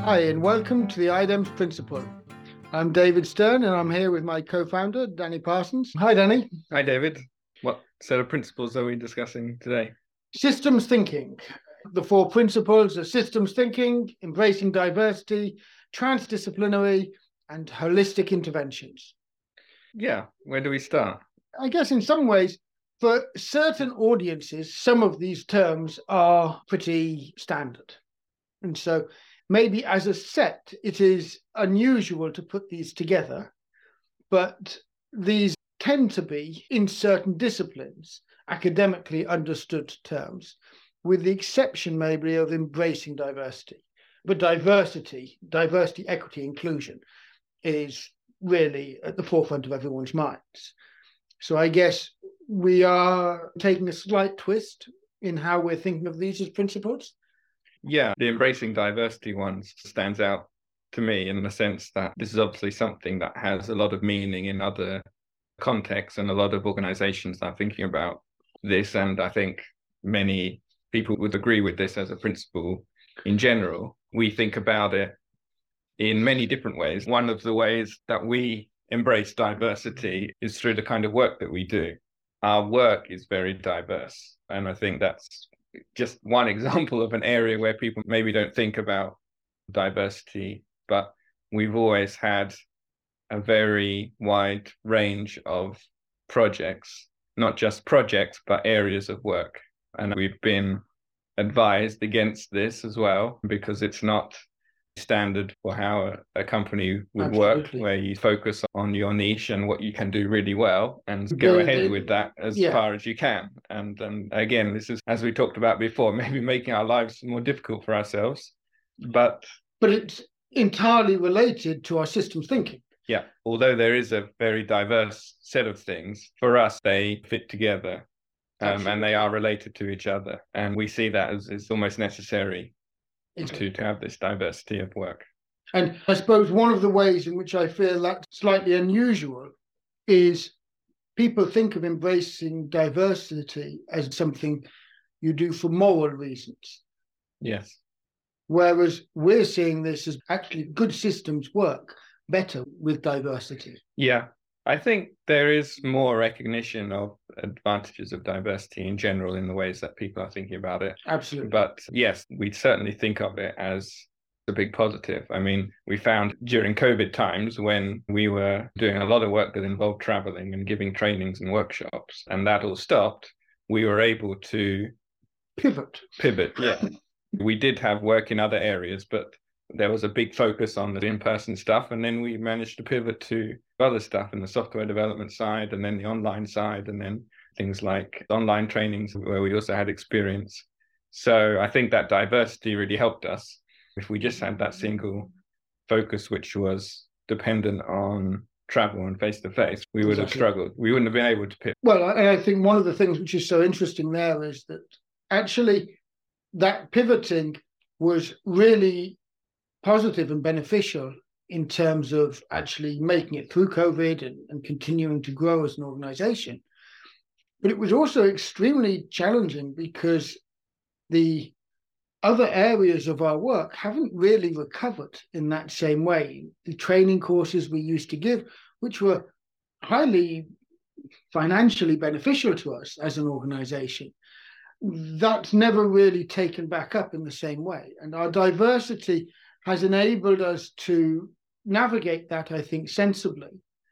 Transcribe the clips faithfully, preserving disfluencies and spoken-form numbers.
Hi, and welcome to the I D E M S Principle. I'm David Stern, and I'm here with my co-founder, Danny Parsons. Hi, Danny. Hi, David. What set of principles are we discussing today? Systems thinking. The four principles are systems thinking, embracing diversity, transdisciplinary, and holistic interventions. Yeah, where do we start? I guess in some ways, for certain audiences, some of these terms are pretty standard. And so maybe as a set, it is unusual to put these together, but these tend to be, in certain disciplines, academically understood terms, with the exception maybe of embracing diversity. But diversity, diversity, equity, inclusion is really at the forefront of everyone's minds. So I guess we are taking a slight twist in how we're thinking of these as principles. Yeah, the embracing diversity one stands out to me in the sense that this is obviously something that has a lot of meaning in other contexts, and a lot of organizations are thinking about this. And I think many people would agree with this as a principle in general. We think about it in many different ways. One of the ways that we embrace diversity is through the kind of work that we do. Our work is very diverse, and I think that's just one example of an area where people maybe don't think about diversity, but we've always had a very wide range of projects, not just projects, but areas of work. And we've been advised against this as well, because it's not standard for how a company would Absolutely. work, where you focus on your niche and what you can do really well and go The- ahead the- with that as yeah. far as you can. And, and again, this is, as we talked about before, maybe making our lives more difficult for ourselves. But But it's entirely related to our systems thinking. yeah, although there is a very diverse set of things, for us, they fit together um, and they are related to each other. And we see that as, as almost necessary to, to have this diversity of work. And I suppose one of the ways in which I feel that's slightly unusual is people think of embracing diversity as something you do for moral reasons. Yes. Whereas we're seeing this as actually good systems work better with diversity. Yeah, I think there is more recognition of advantages of diversity in general in the ways that people are thinking about it. Absolutely. But yes, we certainly think of it as a big positive. I mean, we found during COVID times, when we were doing a lot of work that involved traveling and giving trainings and workshops, and that all stopped, we were able to Pivot. Pivot, yeah. We did have work in other areas, but there was a big focus on the in-person stuff, and then we managed to pivot to other stuff in the software development side, and then the online side, and then things like online trainings where we also had experience. So I think that diversity really helped us. If we just had that single focus, which was dependent on travel and face-to-face, we would Exactly. have struggled. We wouldn't have been able to pivot. Well, I, I think one of the things which is so interesting there is that actually that pivoting was really positive and beneficial in terms of actually making it through COVID and, and continuing to grow as an organization. But it was also extremely challenging because the other areas of our work haven't really recovered in that same way. The training courses we used to give, which were highly financially beneficial to us as an organization, that's never really taken back up in the same way. And our diversity has enabled us to navigate that, I think, sensibly.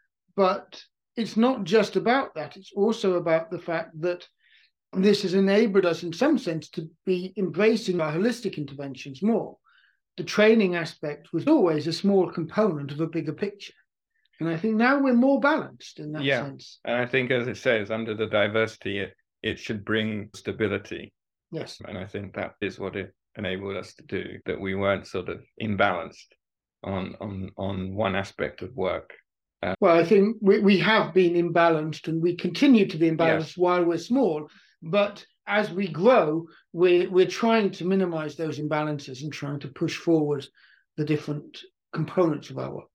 But it's not just about that. It's also about the fact that this has enabled us, in some sense, to be embracing our holistic interventions more. The training aspect was always a small component of a bigger picture. And I think now we're more balanced in that yeah. sense. And I think, as it says, under the diversity, it, it should bring stability. Yes. And I think that is what it enabled us to do, that we weren't sort of imbalanced on on on one aspect of work. Uh, well, I think we, we have been imbalanced, and we continue to be imbalanced yes. while we're small. But as we grow, we're, we're trying to minimize those imbalances and trying to push forward the different components of our work.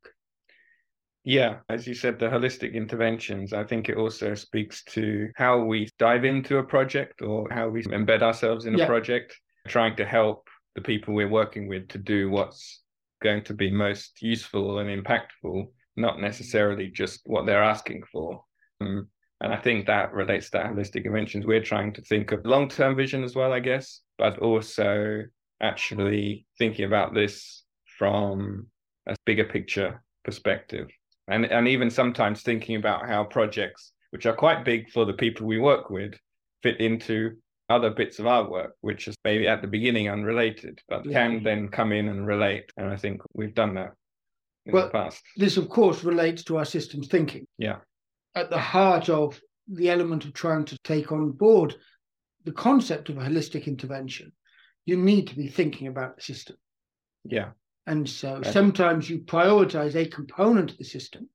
Yeah, as you said, the holistic interventions, I think it also speaks to how we dive into a project or how we embed ourselves in a yeah. project, trying to help the people we're working with to do what's going to be most useful and impactful, not necessarily just what they're asking for. Um, and I think that relates to holistic interventions. We're trying to think of long-term vision as well, I guess, but also actually thinking about this from a bigger picture perspective. And, and even sometimes thinking about how projects, which are quite big for the people we work with, fit into other bits of our work, which is maybe at the beginning unrelated, but Yeah. can then come in and relate. And I think we've done that in well, the past. This, of course, relates to our systems thinking. Yeah. At the heart of the element of trying to take on board the concept of a holistic intervention, you need to be thinking about the system. Yeah. And so Right. sometimes you prioritize a component of the system,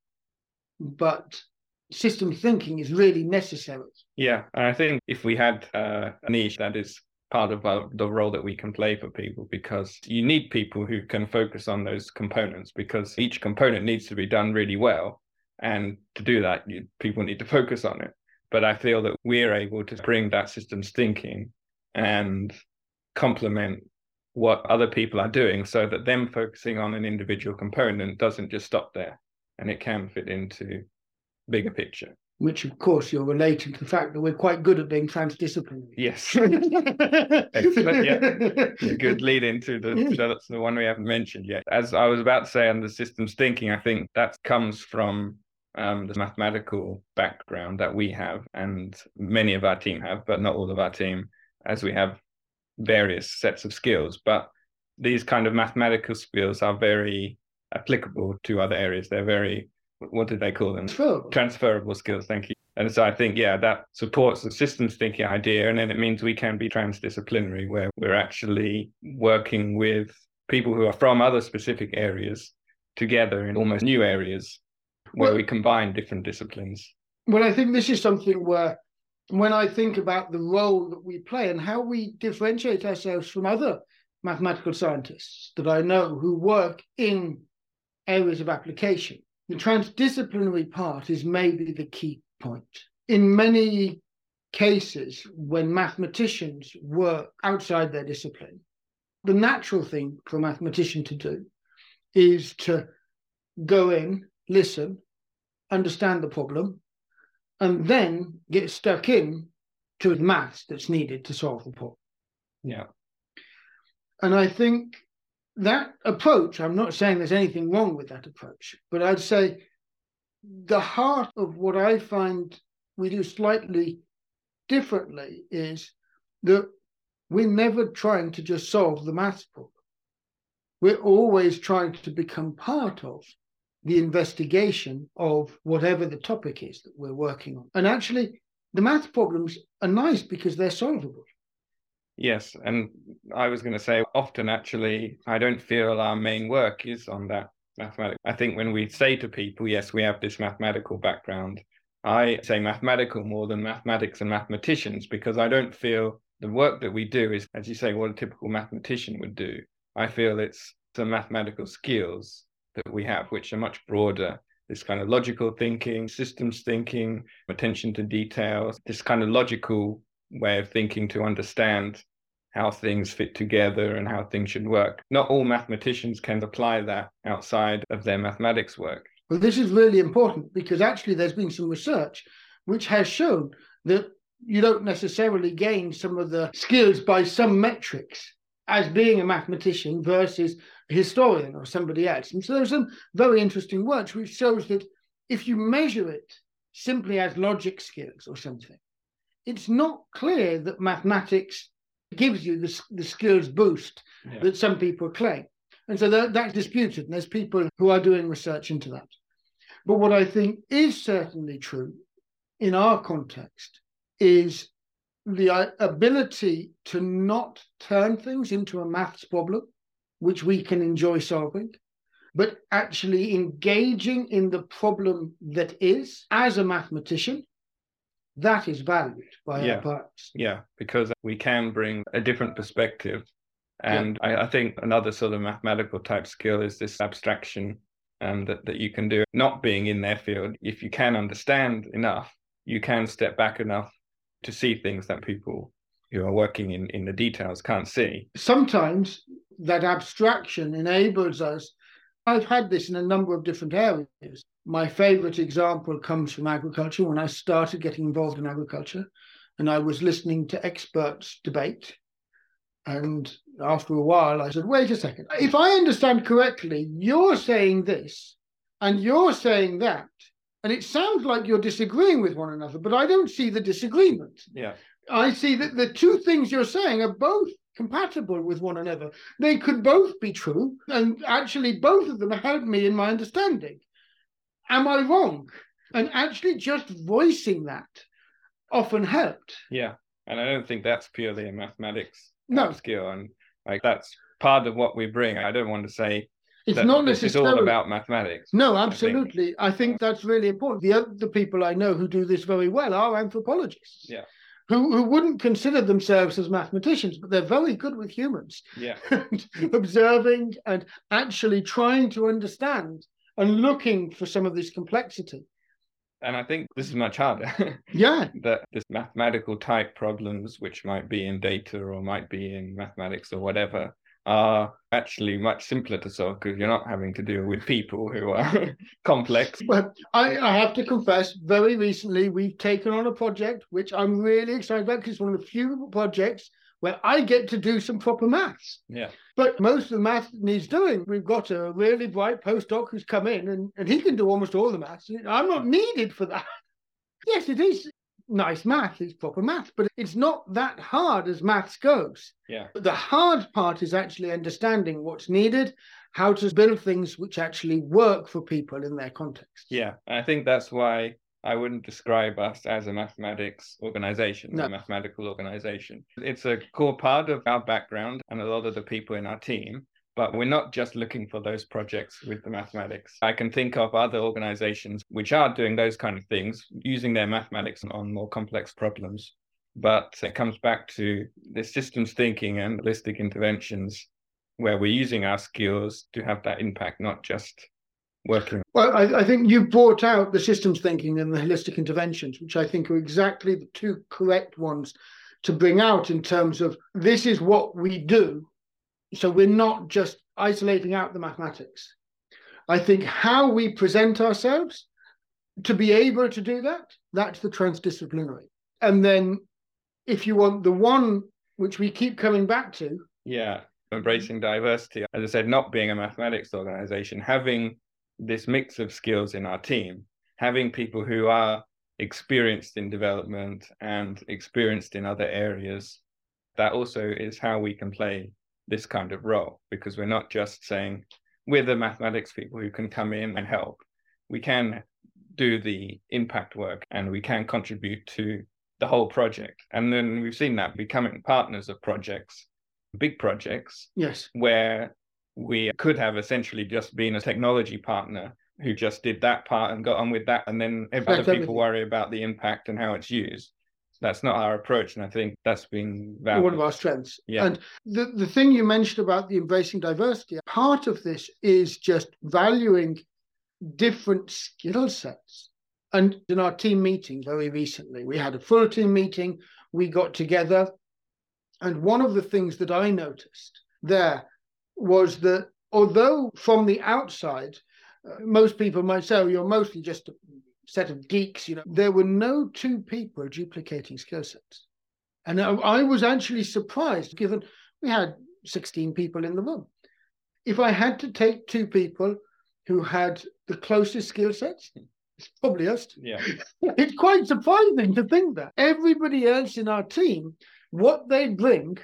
but system thinking is really necessary. Yeah. And I think if we had uh, a niche, that is part of our, the role that we can play for people, because you need people who can focus on those components, because each component needs to be done really well. And to do that, you, people need to focus on it. But I feel that we're able to bring that systems thinking and complement what other people are doing, so that them focusing on an individual component doesn't just stop there, and it can fit into bigger picture. Which, of course, you're relating to the fact that we're quite good at being transdisciplinary. Yes. Excellent. Yeah. A good lead into the, that's the one we haven't mentioned yet. As I was about to say on the systems thinking, I think that comes from um, the mathematical background that we have, and many of our team have, but not all of our team, as we have various sets of skills. But these kind of mathematical skills are very applicable to other areas. They're very, what did they call them? Transferable. Transferable skills, thank you. And so I think, yeah, that supports the systems thinking idea. And then it means we can be transdisciplinary, where we're actually working with people who are from other specific areas together in almost new areas, where well, we combine different disciplines. Well, I think this is something where, when I think about the role that we play and how we differentiate ourselves from other mathematical scientists that I know who work in areas of application, the transdisciplinary part is maybe the key point. In many cases, when mathematicians work outside their discipline, the natural thing for a mathematician to do is to go in, listen, understand the problem, and then get stuck in to the maths that's needed to solve the problem. Yeah. And I think that approach, I'm not saying there's anything wrong with that approach, but I'd say the heart of what I find we do slightly differently is that we're never trying to just solve the maths problem. We're always trying to become part of the investigation of whatever the topic is that we're working on. And actually, the math problems are nice because they're solvable. Yes, and I was going to say, often actually, I don't feel our main work is on that mathematics. I think when we say to people, yes, we have this mathematical background, I say mathematical more than mathematics and mathematicians, because I don't feel the work that we do is, as you say, what a typical mathematician would do. I feel it's the mathematical skills that we have, which are much broader. This kind of logical thinking, systems thinking, attention to details, this kind of logical way of thinking to understand how things fit together and how things should work. Not all mathematicians can apply that outside of their mathematics work. Well, this is really important, because actually there's been some research which has shown that you don't necessarily gain some of the skills by some metrics as being a mathematician versus a historian or somebody else. And so there's some very interesting work which shows that if you measure it simply as logic skills or something, it's not clear that mathematics gives you the, the skills boost yeah. that some people claim. And so that, that's disputed, and there's people who are doing research into that. But what I think is certainly true in our context is the ability to not turn things into a maths problem, which we can enjoy solving, but actually engaging in the problem that is as a mathematician. That is valued by yeah. our partners. Yeah, because we can bring a different perspective. And yeah. I, I think another sort of mathematical type skill is this abstraction um, that, that you can do, not being in their field. If you can understand enough, you can step back enough to see things that people who are working in, in the details can't see. Sometimes that abstraction enables us I've had this in a number of different areas. My favorite example comes from agriculture. When I started getting involved in agriculture and I was listening to experts debate, and after a while I said, wait a second, if I understand correctly, you're saying this and you're saying that, and it sounds like you're disagreeing with one another, but I don't see the disagreement. Yeah. I see that the two things you're saying are both compatible with one another. They could both be true, and actually both of them help me in my understanding. Am I wrong? And actually just voicing that often helped. Yeah, and I don't think that's purely a mathematics no. skill, and like that's part of what we bring. I don't want to say it's that not this necessarily is all about mathematics. No, absolutely. I think, I think that's really important. The other people I know who do this very well are anthropologists. Yeah. Who, who wouldn't consider themselves as mathematicians, but they're very good with humans. Yeah. Observing and actually trying to understand and looking for some of this complexity. And I think this is much harder. Yeah. That this mathematical type problems, which might be in data or might be in mathematics or whatever, are actually much simpler to solve because you're not having to deal with people who are complex. Well, I, I have to confess, very recently we've taken on a project which I'm really excited about because it's one of the few projects where I get to do some proper maths. Yeah. But most of the maths needs doing. We've got a really bright postdoc who's come in and, and he can do almost all the maths. I'm not needed for that. Yes, it is nice math, it's proper math, but it's not that hard as maths goes. Yeah. The hard part is actually understanding what's needed, how to build things which actually work for people in their context. Yeah, I think that's why I wouldn't describe us as a mathematics organization, no. a mathematical organization. It's a core part of our background and a lot of the people in our team, but we're not just looking for those projects with the mathematics. I can think of other organizations which are doing those kind of things, using their mathematics on more complex problems. But it comes back to the systems thinking and holistic interventions where we're using our skills to have that impact, not just working. Well, I, I think you brought out the systems thinking and the holistic interventions, which I think are exactly the two correct ones to bring out in terms of this is what we do. So we're not just isolating out the mathematics. I think how we present ourselves to be able to do that, that's the transdisciplinary. And then if you want the one which we keep coming back to. Yeah, embracing diversity. As I said, not being a mathematics organization, having this mix of skills in our team, having people who are experienced in development and experienced in other areas, that also is how we can play this kind of role, because we're not just saying we're the mathematics people who can come in and help. We can do the impact work and we can contribute to the whole project. And then we've seen that becoming partners of projects, big projects, yes, where we could have essentially just been a technology partner who just did that part and got on with that. And then if other people worry about the impact and how it's used, that's not our approach. And I think that's been valuable. One of our strengths. Yeah. And the, the thing you mentioned about the embracing diversity, part of this is just valuing different skill sets. And in our team meeting very recently, we had a full team meeting, we got together. And one of the things that I noticed there was that although from the outside, uh, most people might say, oh, you're mostly just a set of geeks, you know, there were no two people duplicating skill sets. And I, I was actually surprised, given we had sixteen people in the room. If I had to take two people who had the closest skill sets, it's probably us. Yeah. It's quite surprising to think that everybody else in our team, what they bring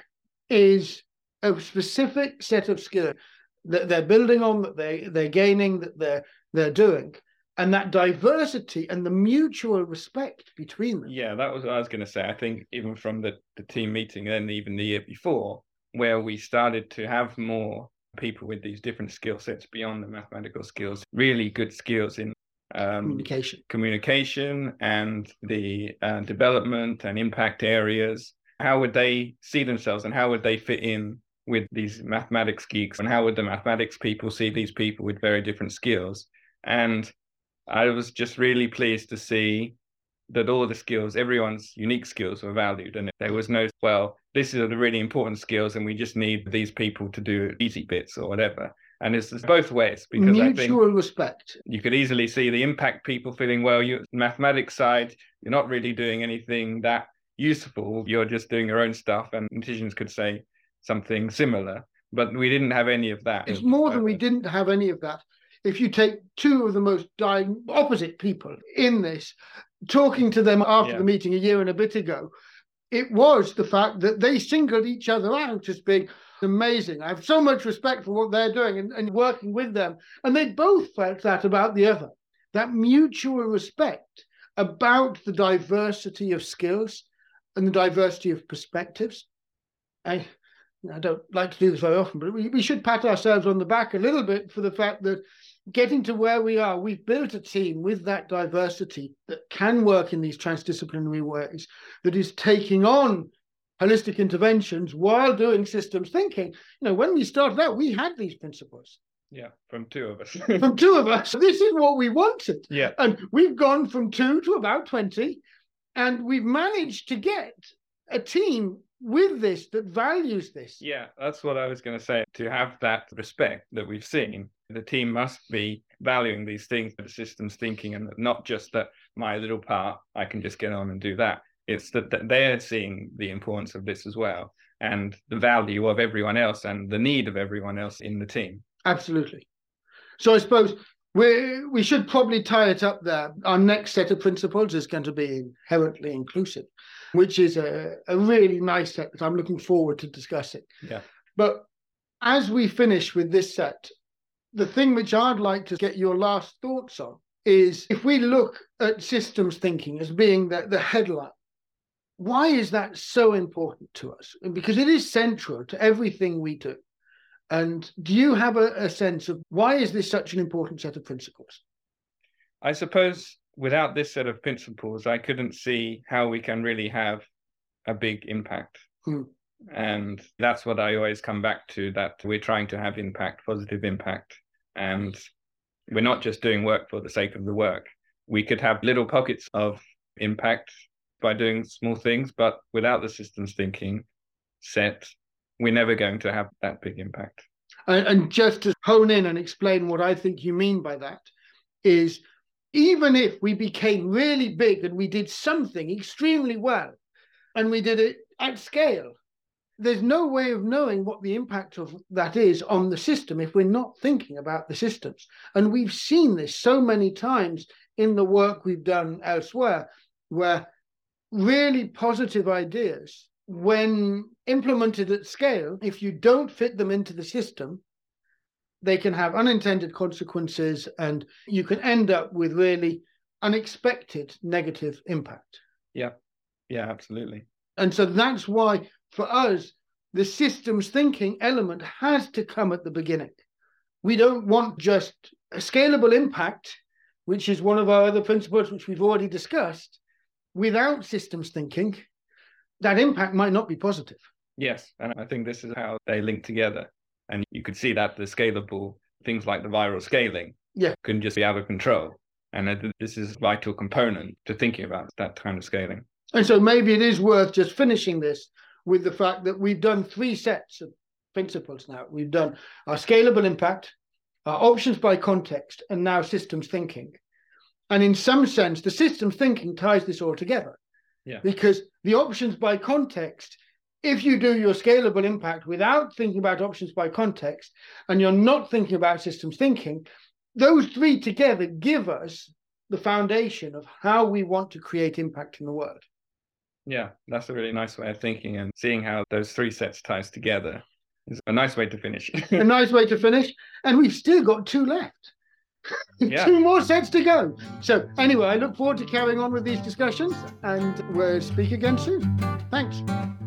is a specific set of skills that they're building on, that they, they're gaining, that they're they're doing. And that diversity and the mutual respect between them. Yeah, that was what I was going to say. I think even from the, the team meeting and even the year before, where we started to have more people with these different skill sets beyond the mathematical skills, really good skills in um, communication, communication and the uh, development and impact areas. How would they see themselves and how would they fit in with these mathematics geeks? And how would the mathematics people see these people with very different skills? And I was just really pleased to see that all the skills, everyone's unique skills were valued. And there was no, well, this is the really important skills and we just need these people to do easy bits or whatever. And it's, it's both ways, because mutual I think respect. You could easily see the impact people feeling, well, you mathematics side, you're not really doing anything that useful. You're just doing your own stuff. And Titians could say something similar, but we didn't have any of that. It's more than we didn't have any of that. If you take two of the most di- opposite people in this, talking to them after yeah. the meeting a year and a bit ago, it was the fact that they singled each other out as being amazing. I have so much respect for what they're doing and, and working with them. And they both felt that about the other, that mutual respect about the diversity of skills and the diversity of perspectives. I, I don't like to do this very often, but we, we should pat ourselves on the back a little bit for the fact that getting to where we are, we've built a team with that diversity that can work in these transdisciplinary ways, that is taking on holistic interventions while doing systems thinking. You know, when we started out, we had these principles. Yeah, from two of us. From two of us. This is what we wanted. Yeah. And we've gone from two to about twenty, and we've managed to get a team with this that values this. Yeah, that's what I was going to say. To have that respect that we've seen, the team must be valuing these things, the systems thinking, and not just that my little part, I can just get on and do that. It's that, that they're seeing the importance of this as well, and the value of everyone else and the need of everyone else in the team. Absolutely. So I suppose we we should probably tie it up there. Our next set of principles is going to be inherently inclusive, which is a, a really nice set that I'm looking forward to discussing. Yeah. But as we finish with this set, the thing which I'd like to get your last thoughts on is, if we look at systems thinking as being the, the headline, why is that so important to us? Because it is central to everything we do. And do you have a, a sense of why is this such an important set of principles? I suppose without this set of principles, I couldn't see how we can really have a big impact. Hmm. And that's what I always come back to, that we're trying to have impact, positive impact. And we're not just doing work for the sake of the work. We could have little pockets of impact by doing small things, but without the systems thinking set, we're never going to have that big impact. And, and just to hone in and explain what I think you mean by that is, even if we became really big and we did something extremely well and we did it at scale, there's no way of knowing what the impact of that is on the system if we're not thinking about the systems. And we've seen this so many times in the work we've done elsewhere, where really positive ideas, when implemented at scale, if you don't fit them into the system, they can have unintended consequences, and you can end up with really unexpected negative impact. Yeah, yeah, absolutely. And so that's why, for us, the systems thinking element has to come at the beginning. We don't want just a scalable impact, which is one of our other principles, which we've already discussed. Without systems thinking, that impact might not be positive. Yes, and I think this is how they link together. And you could see that the scalable things like the viral scaling yeah. can just be out of control. And this is a vital component to thinking about that kind of scaling. And so maybe it is worth just finishing this with the fact that we've done three sets of principles now. We've done our scalable impact, our options by context, and now systems thinking. And in some sense, the systems thinking ties this all together. Yeah. Because the options by context, if you do your scalable impact without thinking about options by context, and you're not thinking about systems thinking, those three together give us the foundation of how we want to create impact in the world. Yeah, that's a really nice way of thinking, and seeing how those three sets ties together is a nice way to finish. A nice way to finish. And we've still got two left. Yeah. Two more sets to go. So anyway, I look forward to carrying on with these discussions, and we'll speak again soon. Thanks.